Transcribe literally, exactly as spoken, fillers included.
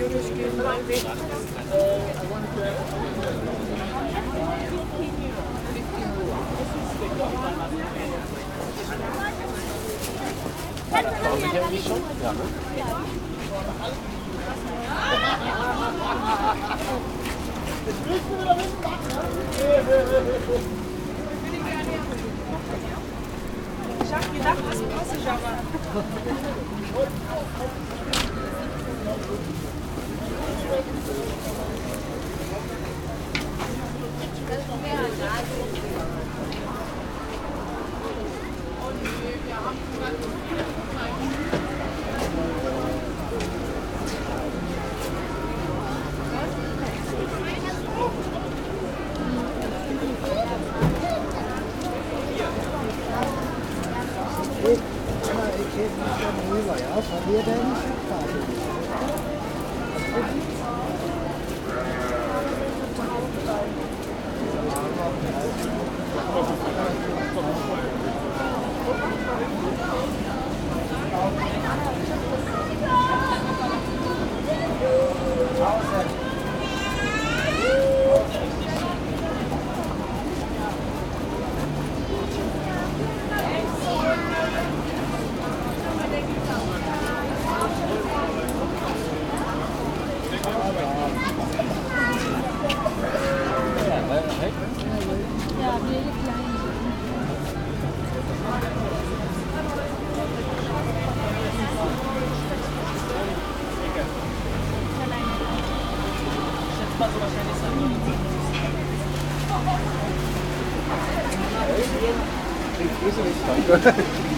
Ich hab gedacht, das passe ich aber. Ik geef niet zo moeilijk, ja. Van hier dan gaat het. Ja, hele kleine. Schätzt mal so wahrscheinlich so. Ik is er niet van.